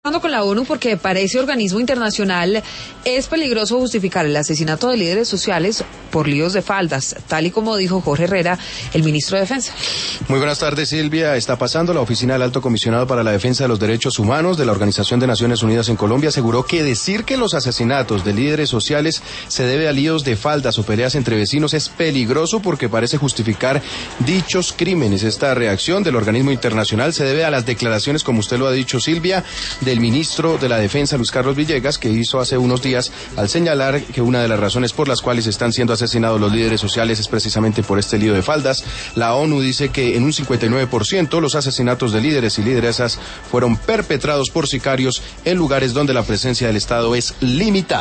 Con la ONU porque para ese organismo internacional es peligroso justificar el asesinato de líderes sociales por líos de faldas, tal y como dijo Jorge Herrera, el ministro de Defensa. Muy buenas tardes, Silvia. Está pasando. La Oficina del Alto Comisionado para la Defensa de los Derechos Humanos de la Organización de Naciones Unidas en Colombia aseguró que decir que los asesinatos de líderes sociales se debe a líos de faldas o peleas entre vecinos es peligroso porque parece justificar dichos crímenes. Esta reacción del organismo internacional se debe a las declaraciones, como usted lo ha dicho, Silvia, del ministro de la Defensa, Luis Carlos Villegas, que hizo hace unos días al señalar que una de las razones por las cuales están siendo asesinados los líderes sociales es precisamente por este lío de faldas. La ONU dice que en un 59% los asesinatos de líderes y lideresas fueron perpetrados por sicarios en lugares donde la presencia del Estado es limitada.